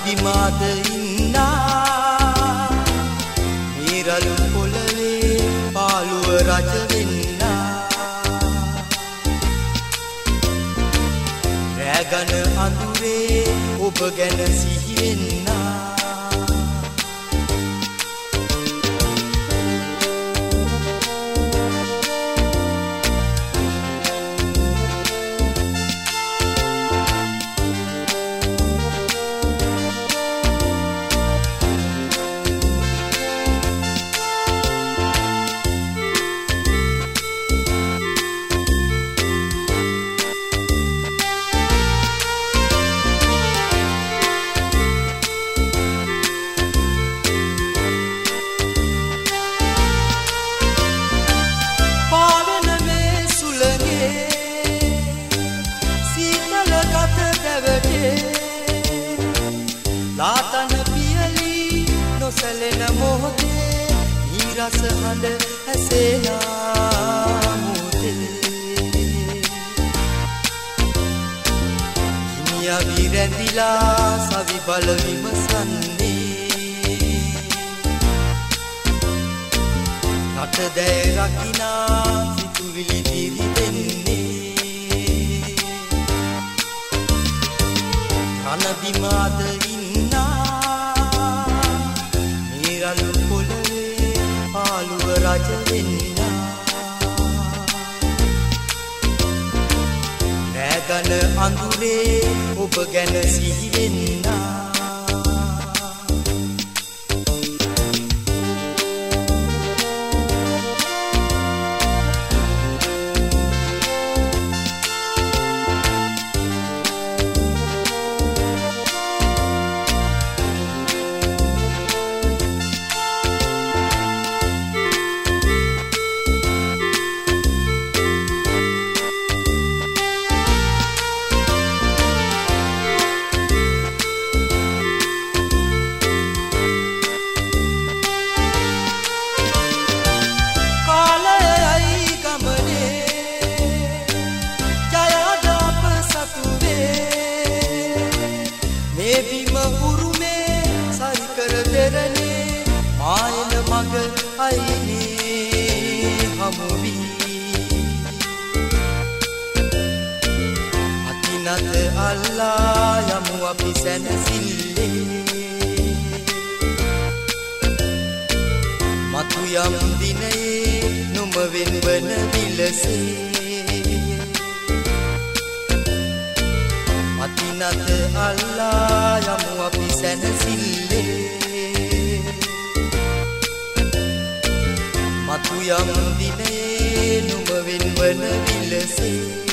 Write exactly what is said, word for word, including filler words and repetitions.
බිමාද ඉන්නා මීරළු පොළවේ පාළුව රජ වෙන්නා රැගන අඳුරේ ඔබ ගැන සිහි වෙන්නා ලාතන පියලි නොසැලෙන මොහොතේ නිරස හඬ ඇසෙනා මොහොතේ හිමියා විරැඳිලා සවි බල විමසන්නේ රට දැය රකිනා සිතුවිලි දිරි දෙන්නේ කන බිමාද මීරළු පොළවේ පාළුව රජ වෙන්නා රැගන අඳුරේ ඔබ ගැන සිහි වෙන්නා බිම උරුමේ සරිකර දෙරනේ මායන මග අයිනේ හමුවී අතිනත අල්ලා යමු අපි සැනසිල්ලේ මතු යම් දිනයේ නොම වෙන්වන විලසේ අතිනත අල්ලා යමු අපි සැනසිල්ලේ මතු යම් දිනේ නුඹ වෙන්වන විලසේ